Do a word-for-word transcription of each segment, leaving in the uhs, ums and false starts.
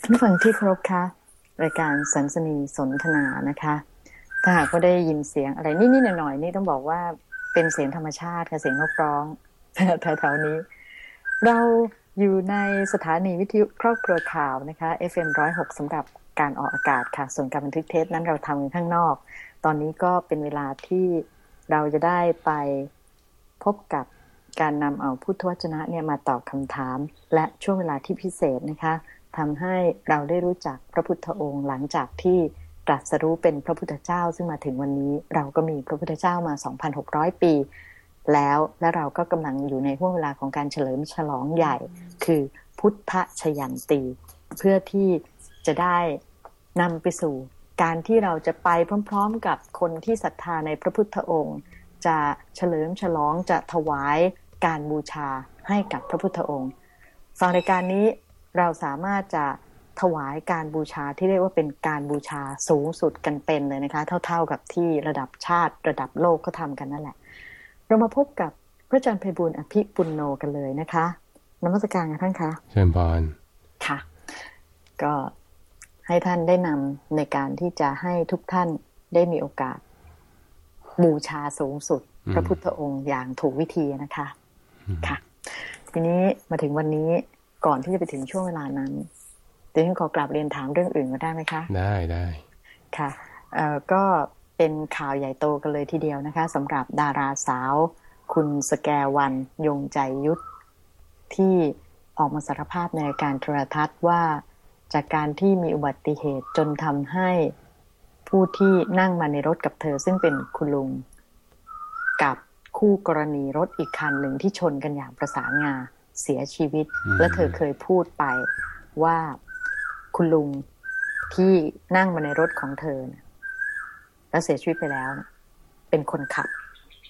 ท่านผู้ฟังที่เคารพคะรายการสันสนีสนทนานะคะถ้าหากก็ได้ยินเสียงอะไรนิดๆหน่อยๆนี่ต้องบอกว่าเป็นเสียงธรรมชาติค่ะเสียงนกร้องแถวๆนี้เราอยู่ในสถานีวิทยุครอบครัวข่าวนะคะ เอฟ เอ็ม หนึ่งร้อยหกสำหรับการออกอากาศค่ะส่วนการบันทึกเทปนั้นเราทำกันข้างนอกตอนนี้ก็เป็นเวลาที่เราจะได้ไปพบกับการนำเอาพุทธวจนะเนี่ยมาตอบคำถามและช่วงเวลาที่พิเศษนะคะทำให้เราได้รู้จักพระพุทธองค์หลังจากที่ตรัสรู้เป็นพระพุทธเจ้าซึ่งมาถึงวันนี้เราก็มีพระพุทธเจ้ามา สองพันหกร้อย ปีแล้วและเราก็กำลังอยู่ในห่วงเวลาของการเฉลิมฉลองใหญ่คือพุทธชยันตีเพื่อที่จะได้นำไปสู่การที่เราจะไปพร้อมๆกับคนที่ศรัทธาในพระพุทธองค์จะเฉลิมฉลองจะถวายการบูชาให้กับพระพุทธองค์ฟังรายการนี้เราสามารถจะถวายการบูชาที่เรียกว่าเป็นการบูชาสูงสุดกันเป็นเลยนะคะเท่าๆกับที่ระดับชาติระดับโลกเขาทำกันนั่นแหละเรามาพบกับพระอาจารย์ไพบูลย์อภิปุณโญกันเลยนะคะนมัสการค่ะท่านคะเชิญพรค่ะก็ให้ท่านได้นำในการที่จะให้ทุกท่านได้มีโอกาสบูชาสูงสุดพระพุทธองค์อย่างถูกวิธีนะคะค่ะทีนี้มาถึงวันนี้ก่อนที่จะไปถึงช่วงเวลานั้นเดี๋ยวฉันขอกลับเรียนถามเรื่องอื่นก็ได้ไหมคะได้ได้ค่ะเอ่อก็เป็นข่าวใหญ่โตกันเลยทีเดียวนะคะสำหรับดาราสาวคุณสแกวันยงใจยุทธที่ออกมาสารภาพในรายการโทรทัศน์ว่าจากการที่มีอุบัติเหตุจนทำให้ผู้ที่นั่งมาในรถกับเธอซึ่งเป็นคุณลุงกับคู่กรณีรถอีกคันหนึ่งที่ชนกันอย่างประสานงาเสียชีวิตและเธอเคยพูดไปว่าคุณลุงที่นั่งมาในรถของเธอนะแล้วเสียชีวิตไปแล้วนะเป็นคนขับ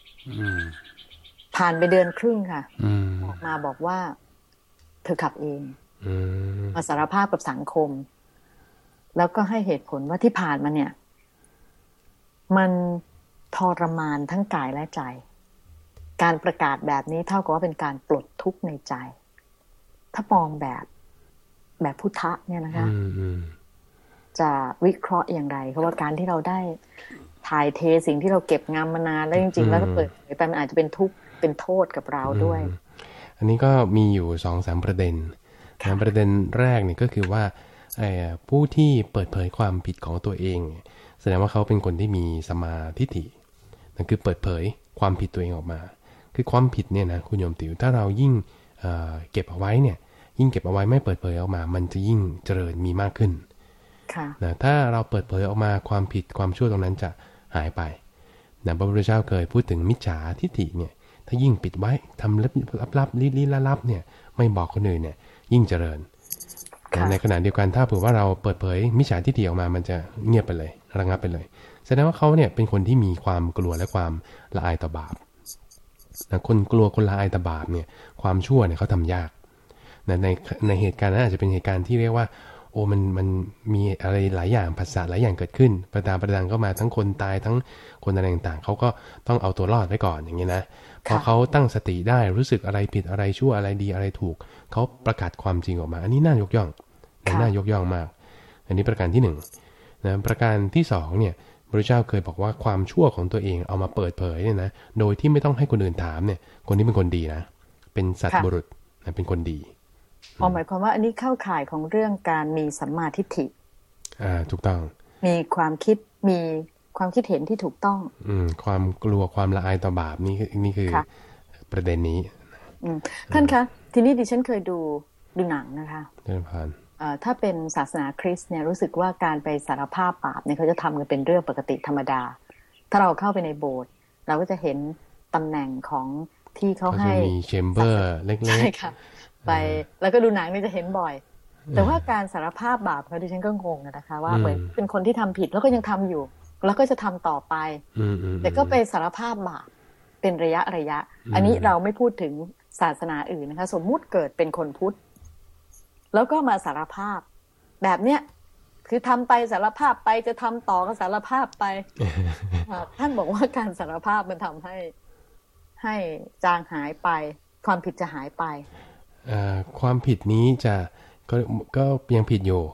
ผ่านไปเดือนครึ่งค่ะออกมาบอกว่าเธอขับเองมาสารภาพกับสังคมแล้วก็ให้เหตุผลว่าที่ผ่านมาเนี่ยมันทรมานทั้งกายและใจการประกาศแบบนี้เท่ากับว่าเป็นการปลดทุกข์ในใจถ้ามองแบบแบบพุทธะเนี่ยนะคะจะวิเคราะห์อย่างไรเพราะว่าการที่เราได้ถ่ายเทสิ่งที่เราเก็บงำมานานแล้วจริงๆแล้วก็เปิดเผยไปมันอาจจะเป็นทุกข์เป็นโทษกับเราด้วยอันนี้ก็มีอยู่สองสามประเด็นประเด็นแรกเนี่ยก็คือว่าผู้ที่เปิดเผยความผิดของตัวเองแสดงว่าเขาเป็นคนที่มีสัมมาทิฏฐินั่นคือเปิดเผยความผิดตัวเองออกมาคือความผิดเนี่ยนะคุณโยมติ๋วถ้าเรายิ่ง เอ่อ เก็บเอาไว้เนี่ยยิ่งเก็บเอาไว้ไม่เปิดเผยออกมามันจะยิ่งเจริญมีมากขึ้นนะถ้าเราเปิดเผยออกมาความผิดความชั่วตรงนั้นจะหายไปนะพระพุทธเจ้าเคยพูดถึงมิจฉาทิฏฐิเนี่ยถ้ายิ่งปิดไว้ทำลับๆลี้ๆลับๆเนี่ยไม่บอกคนอื่นเนี่ยยิ่งเจริญในขณะเดียวกันถ้าเผื่อว่าเราเปิดเผยมิจฉาทิฏฐิออกมามันจะเงียบไปเลยระงับไปเลยแสดงว่าเขาเนี่ยเป็นคนที่มีความกลัวและความละอายต่อบาปนะคนกลัวคนละอายต่อบาปเนี่ยความชั่วเนี่ยเขาทำยากนะในในเหตุการณ์นั้นอาจจะเป็นเหตุการณ์ที่เรียกว่าโอ้มันมันมีอะไรหลายอย่างภาษาหลายอย่างเกิดขึ้นประดาประดังก็มาทั้งคนตายทั้งคนอะไรต่างๆเขาก็ต้องเอาตัวรอดไว้ก่อนอย่างนี้นะพอเขาตั้งสติได้รู้สึกอะไรผิดอะไรชั่วอะไรดีอะไรถูกเขาประกาศความจริงออกมาอันนี้น่ายกย่องน่ายกย่องมากอันนี้ประการที่หนึ่งนะประการที่สองเนี่ยพระพุทธเจ้าเคยบอกว่าความชั่วของตัวเองเอามาเปิดเผยเนี่ยนะโดยที่ไม่ต้องให้คนอื่นถามเนี่ยคนนี้เป็นคนดีนะเป็นสัตบุรุษนะเป็นคนดีอ๋อหมายความว่าอันนี้เข้าข่ายของเรื่องการมีสัมมาทิฏฐิอ่าถูกต้องมีความคิดมีความคิดเห็นที่ถูกต้องอืมความกลัวความละอายต่อบาปนี่นี่คือประเด็นนี้ท่านคะทีนี้ดิฉันเคยดูดูหนังนะคะเดินผ่านถ้าเป็นศาสนาคริสต์เนี่ยรู้สึกว่าการไปสารภาพบาปเนี่ยเขาจะทำกันเป็นเรื่องปกติธรรมดาถ้าเราเข้าไปในโบสถ์เราก็จะเห็นตำแหน่งของที่เขาให้มีแชมเบอร์เล็กๆใช่ค่ะไปแล้วก็ดูหนังนี่จะเห็นบ่อยแต่ว่าการสารภาพบาปเขาดิฉันก็งงนะคะว่าเหมือนเป็นคนที่ทำผิดแล้วก็ยังทำอยู่แล้วก็จะทำต่อไปแต่ก็ไปสารภาพบาปเป็นระยะระยะอันนี้เราไม่พูดถึงศาสนาอื่นนะคะสมมุติเกิดเป็นคนพุทธแล้วก็มาสารภาพแบบเนี้ยคือทำไปสารภาพไปจะทำต่อก็สารภาพไป ท่านบอกว่าการสารภาพมันทำให้ให้จางหายไปความผิดจะหายไปความผิดนี้จะก็ก็ยังผิดอยู่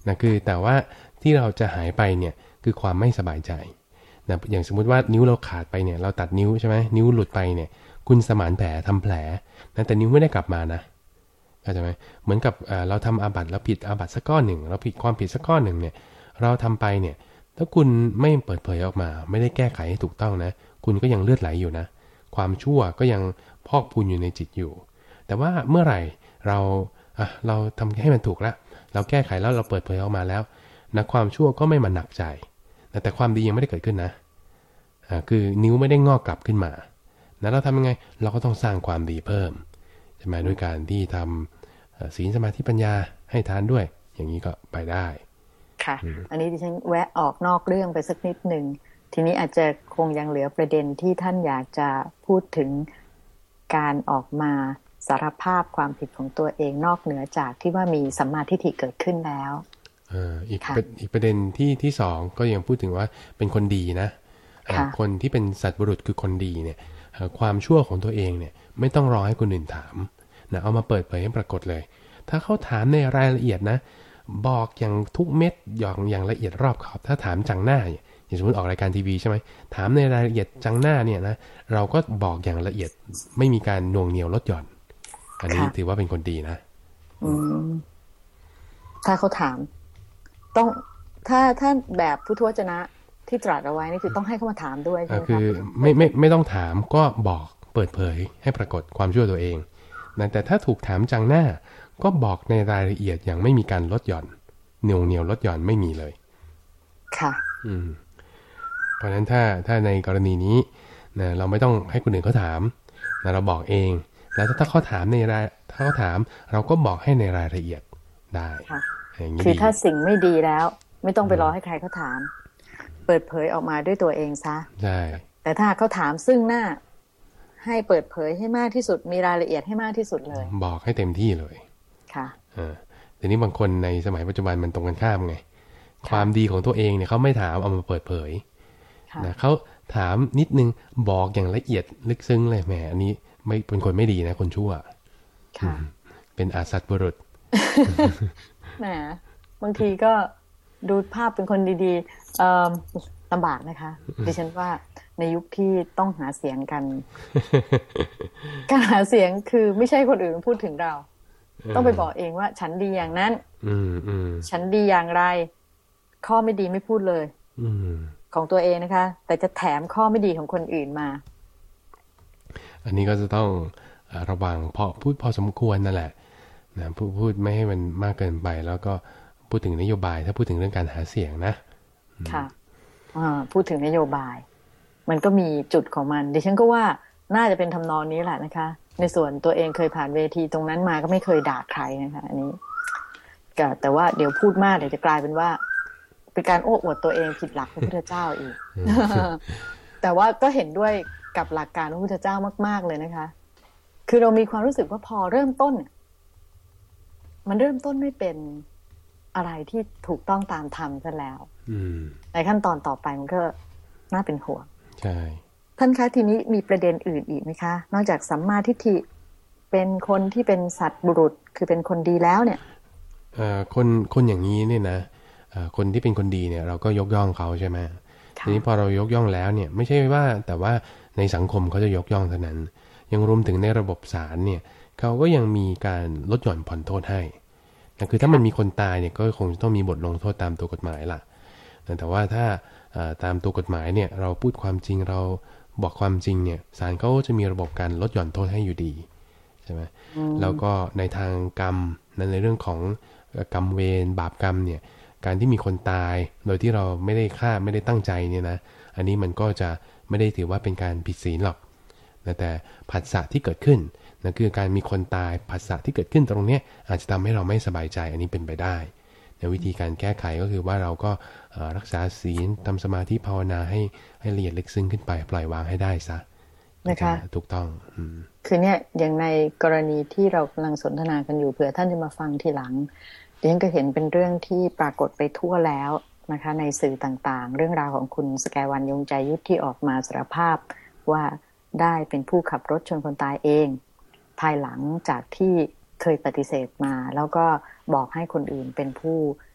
นะคือแต่ว่าที่เราจะหายไปเนี่ยคือความไม่สบายใจนะอย่างสมมุติว่านิ้วเราขาดไปเนี่ยเราตัดนิ้วใช่ไหมนิ้วหลุดไปเนี่ยคุณสมานแผลทำแผลนะแต่นิ้วไม่ได้กลับมานะเข้าใจไหมเหมือนกับเราทำอาบัติแล้วผิดอาบัติสักก้อนหนึ่งเราผิดความผิดสักก้อนหนึ่งเนี่ยเราทำไปเนี่ยถ้าคุณไม่เปิดเผยออกมาไม่ได้แก้ไขให้ถูกต้องนะคุณก็ยังเลือดไหลอยู่นะความชั่วก็ยังพอกพูนอยู่ในจิตอยู่แต่ว่าเมื่อไหร่เราอ่ะเราทำให้มันถูกแล้วเราแก้ไขแล้วเราเปิดเผยออกมาแล้วนะความชั่วก็ไม่มาหนักใจแต่ความดียังไม่ได้เกิดขึ้นนะอ่าคือนิ้วไม่ได้งอกกลับขึ้นมานะเราทำยังไงเราก็ต้องสร้างความดีเพิ่มใช่ไหมด้วยการที่ทำศีลสมาธิปัญญาให้ทานด้วยอย่างนี้ก็ไปได้ค่ะอันนี้ดิฉันแวะออกนอกเรื่องไปสักนิดหนึ่งทีนี้อาจจะคงยังเหลือประเด็นที่ท่านอยากจะพูดถึงการออกมาสารภาพความผิดของตัวเองนอกเหนือจากที่ว่ามีสัมมาทิฏฐิเกิดขึ้นแล้วอีกอีกประเด็นที่ที่สองก็ยังพูดถึงว่าเป็นคนดีนะคนที่เป็นสัตว์บุรุษคือคนดีเนี่ยความชั่วของตัวเองเนี่ยไม่ต้องรอให้คนอื่นถามนะเอามาเปิดเผยให้ปรากฏเลยถ้าเขาถามในรายละเอียดนะบอกอย่างทุกเม็ดอย่างอย่างละเอียดรอบขอบถ้าถามจังหน้าอย่างสมมติออกรายการทีวีใช่ไหมถามในรายละเอียดจังหน้าเนี่ยนะเราก็บอกอย่างละเอียดไม่มีการน่วงเหนียวลดหย่อนอันนี้ถือว่าเป็นคนดีนะอืมถ้าเขาถามต้องถ้าถ้าแบบพุทธวจนะที่ตรัสเอาไว้นี่คือต้องให้เขามาถามด้วยใช่ไหมคะคือไม่ไม่ไม่ต้องถามก็บอกเปิดเผยให้ปรากฏความชั่วตัวเองนะแต่ถ้าถูกถามจังหน้าก็บอกในรายละเอียดอย่างไม่มีการลดหย่อนเหนียวเหนียวลดหย่อนไม่มีเลยค่ะอืมเพราะฉะนั้นถ้าถ้าในกรณีนี้นะเราไม่ต้องให้คนอื่นเขาถามนะเราบอกเองแล้วถ้าเขาถามในรายถ้าเขาถามเราก็บอกให้ในรายละเอียดได้คือถ้าสิ่งไม่ดีแล้วไม่ต้องไปรอให้ใครเขาถามเปิดเผยออกมาด้วยตัวเองซะใช่แต่ถ้าเขาถามซึ่งหน้าให้เปิดเผยให้มากที่สุดมีรายละเอียดให้มากที่สุดเลยบอกให้เต็มที่เลยค่ะอ่าทีนี้บางคนในสมัยปัจจุบันมันตรงกันข้ามไงความดีของตัวเองเนี่ยเขาไม่ถามเอามาเปิดเผยนะเขาถามนิดนึงบอกอย่างละเอียดลึกซึ้งเลยแหมอันนี้ไม่เป็นคนไม่ดีนะคนชั่วค่ะเป็นอาสัตบุรุษแหมบางทีก็ดูภาพเป็นคนดีๆเอ่อลำบากนะคะดิฉันว่าในยุคที่ต้องหาเสียงกันการหาเสียงคือไม่ใช่คนอื่นพูดถึงเราต้องไปบอกเองว่าฉันดีอย่างนั้นฉันดีอย่างไรข้อไม่ดีไม่พูดเลยของตัวเองนะคะแต่จะแถมข้อไม่ดีของคนอื่นมาอันนี้ก็จะต้องระวังพอพูดพอสมควรนั่นแหละนะพูดพูดไม่ให้มันมากเกินไปแล้วก็พูดถึงนโยบายถ้าพูดถึงเรื่องการหาเสียงนะค่ะพูดถึงนโยบายมันก็มีจุดของมันดิฉันก็ว่าน่าจะเป็นทำนองนี้แหละนะคะในส่วนตัวเองเคยผ่านเวทีตรงนั้นมาก็ไม่เคยด่าใครนะคะอันนี้แต่ว่าเดี๋ยวพูดมากเดี๋ยวจะกลายเป็นว่าเป็นการโอ้อวดตัวเองผิดหลักพระพุทธเจ้าอีก แต่ว่าก็เห็นด้วยกับหลักการพระพุทธเจ้ามากๆเลยนะคะคือเรามีความรู้สึกว่าพอเริ่มต้นเนี่ยมันเริ่มต้นไม่เป็นอะไรที่ถูกต้องตามธรรมซะแล้วในขั้นตอนต่อไปมันก็น่าเป็นห่วงใช่ท่านคะทีนี้มีประเด็นอื่นอีกไหมคะนอกจากสัมมาทิฏฐิเป็นคนที่เป็นสัตว์บุรุษคือเป็นคนดีแล้วเนี่ยคนคนอย่างนี้เนี่ยนะคนที่เป็นคนดีเนี่ยเราก็ยกย่องเขาใช่ไหมทีนี้พอเรายกย่องแล้วเนี่ยไม่ใช่ว่าแต่ว่าในสังคมเขาจะยกย่องเท่านั้นยังรวมถึงในระบบศาลเนี่ยเขาก็ยังมีการลดหย่อนผ่อนโทษให้นะคือถ้ามันมีคนตายเนี่ยก็คงจะต้องมีบทลงโทษตามตัวกฎหมายล่ะแต่ว่าถ้าตามตัวกฎหมายเนี่ยเราพูดความจริงเราบอกความจริงเนี่ยศาลเขาจะมีระบบการลดหย่อนโทษให้อยู่ดีใช่ไหมแล้วก็ในทางกรรมในเรื่องของกรรมเวรบาปกรรมเนี่ยการที่มีคนตายโดยที่เราไม่ได้ฆ่าไม่ได้ตั้งใจเนี่ยนะอันนี้มันก็จะไม่ได้ถือว่าเป็นการผิดศีลหรอกแต่ผัสสะที่เกิดขึ้นนั่นคือการมีคนตายผัสสะที่เกิดขึ้นตรงนี้อาจจะทำให้เราไม่สบายใจอันนี้เป็นไปได้ในวิธีการแก้ไขก็คือว่าเราก็รักษาศีลทำสมาธิภาวนาให้ให้ละเอียดลึกซึ้งขึ้นไปปล่อยวางให้ได้ซะนะคะถูกต้องคือเนี่ยอย่างในกรณีที่เรากำลังสนทนากันอยู่เผื่อท่านจะมาฟังทีหลังดิฉันก็เห็นเป็นเรื่องที่ปรากฏไปทั่วแล้วนะคะในสื่อต่างๆเรื่องราวของคุณสแกวันยงใจยุทธที่ออกมาสารภาพว่าได้เป็นผู้ขับรถชนคนตายเองภายหลังจากที่เคยปฏิเสธมาแล้วก็บอกให้คนอื่นเป็นผู้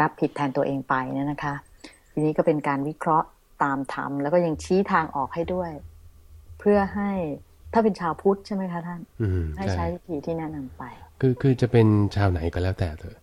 รับผิดแทนตัวเองไปเนี่ยนะคะทีนี้ก็เป็นการวิเคราะห์ตามธรรมแล้วก็ยังชี้ทางออกให้ด้วยเพื่อให้ถ้าเป็นชาวพุทธใช่ไหมคะท่านให้ใช้วิธีที่แนะนำไปคือคือจะเป็นชาวไหนก็แล้วแต่เถอะ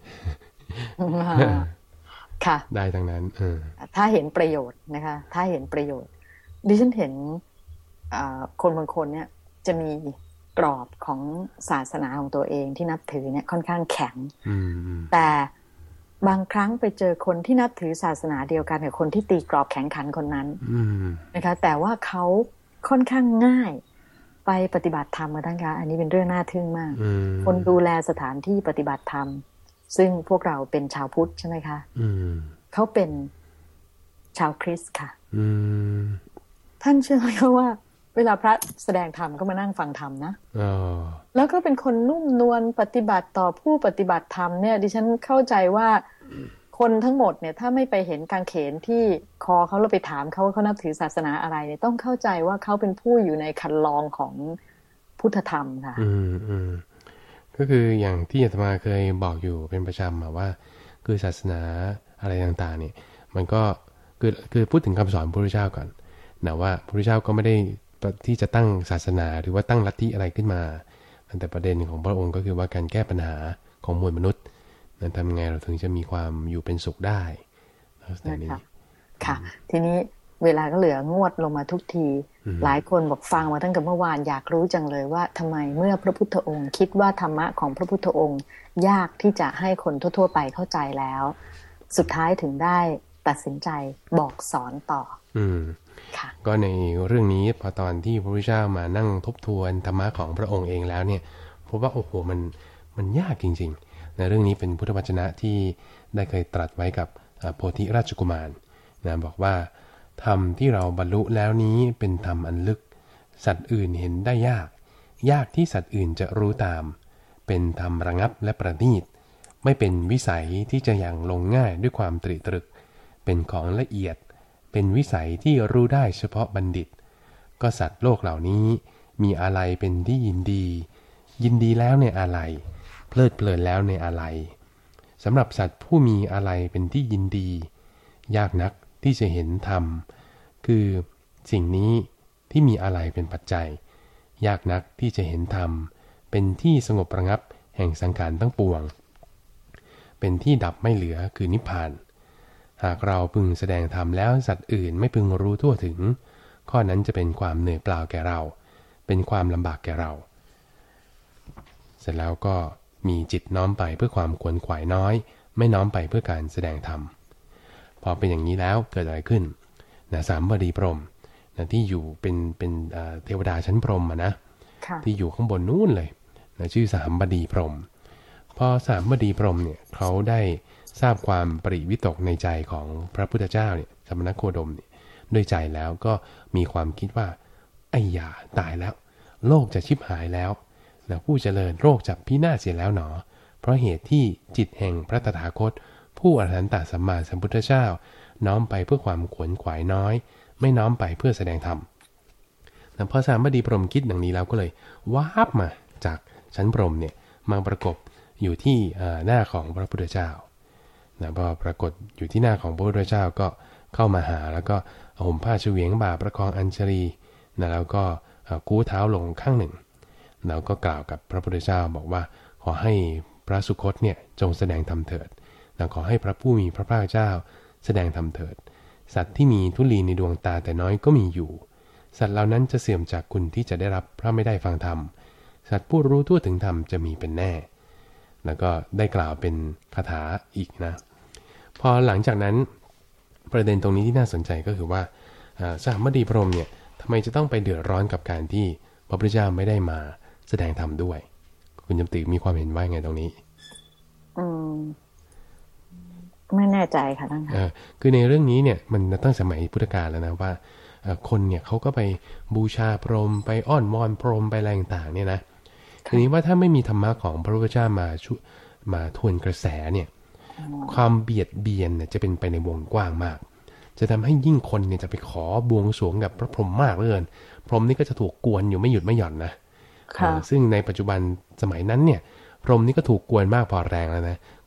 ค่ะได้ทั้งนั้นถ้าเห็นประโยชน์นะคะถ้าเห็นประโยชน์ดิฉันเห็นคนบางคนเนี่ยจะมีกรอบของศาสนาของตัวเองที่นับถือเนี่ยค่อนข้างแข็งแต่บางครั้งไปเจอคนที่นับถือศาสนาเดียวกันกับคนที่ตีกรอบแข็งขันคนนั้นนะคะแต่ว่าเขาค่อนข้างง่ายไปปฏิบัติธรรมมาตั้งแต่อันนี้เป็นเรื่องน่าทึ่งมากคนดูแลสถานที่ปฏิบัติธรรมซึ่งพวกเราเป็นชาวพุทธใช่ไหมคะเขาเป็นชาวคริสต์ค่ะท่านเชื่อไหมว่าเวลาพระแสดงธรรมก็มานั่งฟังธรรมนะแล้วก็เป็นคนนุ่มนวลปฏิบัติต่อผู้ปฏิบัติธรรมเนี่ยดิฉันเข้าใจว่าคนทั้งหมดเนี่ยถ้าไม่ไปเห็นกางเขนที่คอเขาแล้วไปถามเขาว่าเขานับถือศาสนาอะไรเนี่ยต้องเข้าใจว่าเขาเป็นผู้อยู่ในคันลองของพุทธธรรมค่ะอืมอืมก็คืออย่างที่อาตมาเคยบอกอยู่เป็นประจำมาว่าคือศาสนาอะไรต่างๆเนี่ยมันก็คือคือพูดถึงคำสอนพระพุทธเจ้าก่อนนะว่าพระพุทธเจ้าก็ไม่ได้ที่จะตั้งศาสนาหรือว่าตั้งลัทธิอะไรขึ้นมาแต่ประเด็นของพระองค์ก็คือว่าการแก้ปัญหาของมวลมนุษย์นั้นทำยังไงเราถึงจะมีความอยู่เป็นสุขได้ลักษณะนี้ค่ะทีนี้เวลาก็เหลืองวดลงมาทุกทีหลายคนบอกฟังมาตั้งแต่เมื่อวานอยากรู้จังเลยว่าทำไมเมื่อพระพุทธองค์คิดว่าธรรมะของพระพุทธองค์ยากที่จะให้คนทั่วๆไปเข้าใจแล้วสุดท้ายถึงได้ตัดสินใจบอกสอนต่ออืมก็ในเรื่องนี้พอตอนที่พระพุทธเจ้ามานั่งทบทวนธรรมะของพระองค์เองแล้วเนี่ยพบว่าโอ้โหมันมันยากจริงๆในเรื่องนี้เป็นพุทธวจนะที่ได้เคยตรัสไว้กับโพธิราชกุมารนะบอกว่าธรรมที่เราบรรลุแล้วนี้เป็นธรรมอันลึกสัตว์อื่นเห็นได้ยากยากที่สัตว์อื่นจะรู้ตามเป็นธรรมระงับและประณีตไม่เป็นวิสัยที่จะยังลงง่ายด้วยความตรีตรึกเป็นของละเอียดเป็นวิสัยที่รู้ได้เฉพาะบัณฑิตก็สัตว์โลกเหล่านี้มีอะไรเป็นที่ยินดียินดีแล้วในอะไรเพลิดเพลินแล้วในอะไรสำหรับสัตว์ผู้มีอะไรเป็นที่ยินดียากนักที่จะเห็นธรรมคือสิ่งนี้ที่มีอะไรเป็นปัจจัยยากนักที่จะเห็นธรรมเป็นที่สงบระงับแห่งสังขารทั้งปวงเป็นที่ดับไม่เหลือคือนิพพานหากเราพึงแสดงธรรมแล้วสัตว์อื่นไม่พึงรู้ทั่วถึงข้อนั้นจะเป็นความเหนื่อยเปล่าแก่เราเป็นความลำบากแก่เราเสร็จแล้วก็มีจิตน้อมไปเพื่อความขวนขวายน้อยไม่น้อมไปเพื่อการแสดงธรรมพอเป็นอย่างนี้แล้วเกิดอะไรขึ้นนะสามบดีพรหมนะที่อยู่เป็นเป็นเทวดาชั้นพรหมนะ ที่อยู่ข้างบนนู้นเลยนะชื่อสามบดีพรหมพอสามบดีพรหมเนี่ยเขาได้ทราบความปริวิตกในใจของพระพุทธเจ้าเนี่ยสมณโคดมเนี่ยด้วยใจแล้วก็มีความคิดว่าไอ้ยาตายแล้วโลกจะชิบหายแล้วนะผู้เจริญโรคจะพินาศเสียแล้วหนอเพราะเหตุที่จิตแห่งพระตถาคตผู้อรหันตสัมมาสัมพุทธเจ้าน้อมไปเพื่อความขวนขวายน้อยไม่น้อมไปเพื่อแสดงธรรมแต่พอสามบดีพรหมคิดดังนี้แล้วก็เลยวาบมาจากชั้นพรหมเนี่ยมาประกบอยู่ที่หน้าของพระพุทธเจ้านะพอปรากฏอยู่ที่หน้าของพระพุทธเจ้าก็เข้ามาหาแล้วก็ห่มผ้าเฉวียงบ่าประคองอัญชลีนะแล้วก็กู้เท้าลงข้างหนึ่งแล้วก็กล่าวกับพระพุทธเจ้าบอกว่าขอให้พระสุคตเนี่ยจงแสดงธรรมเถิดนะขอให้พระผู้มีพระภาคเจ้าแสดงธรรมเถิดสัตว์ที่มีธุลีในดวงตาแต่น้อยก็มีอยู่สัตว์เหล่านั้นจะเสื่อมจากคุณที่จะได้รับเพราะไม่ได้ฟังธรรมสัตว์ผู้รู้ทั่วถึงธรรมจะมีเป็นแน่แล้วก็ได้กล่าวเป็นคาถาอีกนะพอหลังจากนั้นประเด็นตรงนี้ที่น่าสนใจก็คือว่าสามบดีพรหมเนี่ยทำไมจะต้องไปเดือดร้อนกับการที่พระพุทธเจ้าไม่ได้มาแสดงธรรมด้วยคุณจำติมีความเห็นว่าไงตรงนี้อืมไม่แน่ใจค่ะท่านค่ะคือในเรื่องนี้เนี่ยมันตั้งสมัยพุทธกาลแล้วนะว่าคนเนี่ยเขาก็ไปบูชาพรหมไปอ้อนวอนพรหมไปอะไรต่างๆเนี่ยนะทีนี้ว่าถ้าไม่มีธรรมะของพระพุทธเจ้ามาชุมาทวนกระแสเนี่ยความเบียดเบียนเนี่ยจะเป็นไปในวงกว้างมากจะทำให้ยิ่งคนเนี่ยจะไปขอบวงสรวงกับพระพรหมมากเหลือเกินพรหมนี่ก็จะถูกกวนอยู่ไม่หยุดไม่หย่อนนะซึ่งในปัจจุบันสมัยนั้นเนี่ยพรหมนี่ก็ถูกกวนมากพอแรงแล้วนะ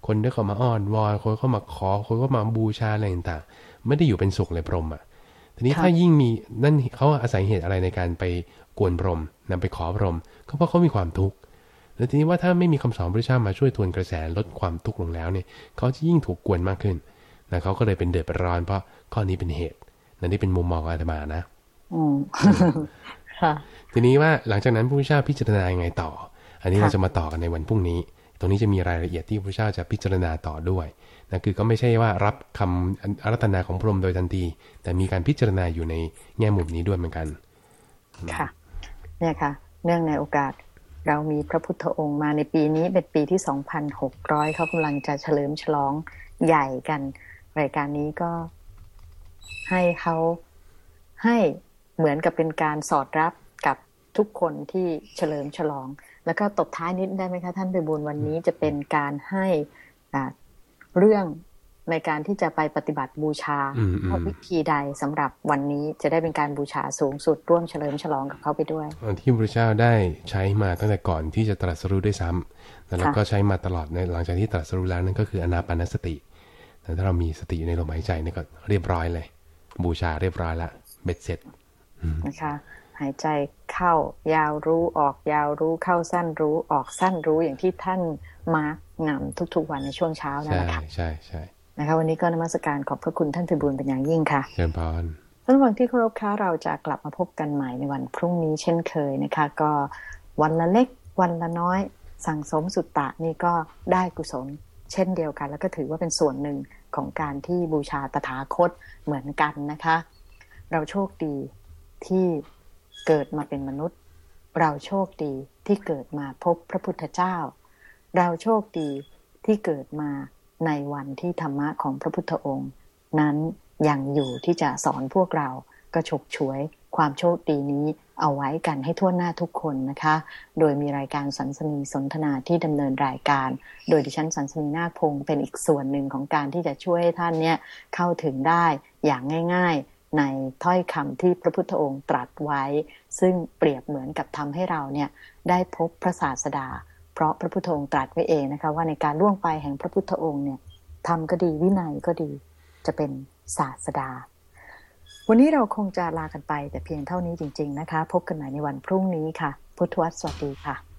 คนที่เขามาอ้อนวอนคนเข้ามาขอคนก็มาบูชาอะไรต่างๆไม่ได้อยู่เป็นสุขเลยพรหมอ่ะทีนี้ถ้ายิ่งมีนั่นเขาอาศัยเหตุอะไรในการไปกวนพรหมนำไปขอพรหมก็เพราะเขามีความทุกข์แล้วทีนี้ว่าถ้าไม่มีคำสอนพระพุทธเจ้ามาช่วยทวนกระแสลดความทุกข์ลงแล้วเนี่ยเขาจะยิ่งถูกกวนมากขึ้นนะเขาก็เลยเป็นเดือดเป็นร้อนเพราะข้อนี้เป็นเหตุนั่นนี่เป็นมุมมองอาตมานะอืมค่ะทีนี้ว่าหลังจากนั้นพระพุทธเจ้าพิจารณายังไงต่ออันนี้เราจะมาต่อกันในวันพรุ่งนี้ตรงนี้จะมีรายละเอียดที่พระพุทธเจ้าจะพิจารณาต่อด้วยนะคือก็ไม่ใช่ว่ารับคำอารัธนาของพรหมโดยทันทีแต่มีการพิจารณาอยู่ในแง่มุมนี้ด้วยเหมือนกันค่ะเนี่ยค่ะเนื่องในโอกาสเรามีพระพุทธองค์มาในปีนี้เป็นปีที่ สองพันหกร้อย เขากำลังจะเฉลิมฉลองใหญ่กันรายการนี้ก็ให้เขาให้เหมือนกับเป็นการสอดรับกับทุกคนที่เฉลิมฉลองแล้วก็ตบท้ายนิดได้ไหมคะท่านไพบูลย์วันนี้จะเป็นการให้อ่าเรื่องในการที่จะไปปฏิบัติบูชาวิธีใดสำหรับวันนี้จะได้เป็นการบูชาสูงสุดร่วมเฉลิมฉลองกับเขาไปด้วยที่พระเจ้าได้ใช้มาตั้งแต่ก่อนที่จะตรัสรู้ด้วยซ้ำแล้วก็ใช้มาตลอดในหลังจากที่ตรัสรู้แล้วนั่นก็คืออานาปานสติแต่ถ้าเรามีสติในลมหายใจนี่ก็เรียบร้อยเลยบูชาเรียบร้อยละเบ็ดเสร็จนะคะหายใจเข้ายาวรู้ออกยาวรู้เข้าสั้นรู้ออกสั้นรู้อย่างที่ท่านมาร์กนำทุกๆวันในช่วงเช้านั่นแหละค่ะใช่ใช่นะคะวันนี้ก็นมัสการขอบพระคุณท่านไพบูลย์เป็นอย่างยิ่งค่ะเชิญพรท่านผู้ฟังที่เคารพค่ะเราจะกลับมาพบกันใหม่ในวันพรุ่งนี้เช่นเคยนะคะก็วันละเล็กวันละน้อยสั่งสมสุตตะนี่ก็ได้กุศลเช่นเดียวกันแล้วก็ถือว่าเป็นส่วนหนึ่งของการที่บูชาตถาคตเหมือนกันนะคะเราโชคดีที่เกิดมาเป็นมนุษย์เราโชคดีที่เกิดมาพบพระพุทธเจ้าเราโชคดีที่เกิดมาในวันที่ธรรมะของพระพุทธองค์นั้นยังอยู่ที่จะสอนพวกเราก็ฉกฉวยความโชคดีนี้เอาไว้กันให้ทั่วหน้าทุกคนนะคะโดยมีรายการสันสนีสนทนาที่ดำเนินรายการโดยดิฉันสันสนีนาคพงศ์เป็นอีกส่วนหนึ่งของการที่จะช่วยให้ท่านเนี่ยเข้าถึงได้อย่างง่ายๆในถ้อยคำที่พระพุทธองค์ตรัสไว้ซึ่งเปรียบเหมือนกับทำให้เราเนี่ยได้พบพระศาสดาเพราะพระพุทธองค์ตรัสไว้เองนะคะว่าในการล่วงไปแห่งพระพุทธองค์เนี่ยธรรมก็ดีวินัยก็ดีจะเป็นศาสดาวันนี้เราคงจะลากันไปแต่เพียงเท่านี้จริงๆนะคะพบกันใหม่ในวันพรุ่งนี้ค่ะพุทธวสวัสดีค่ะ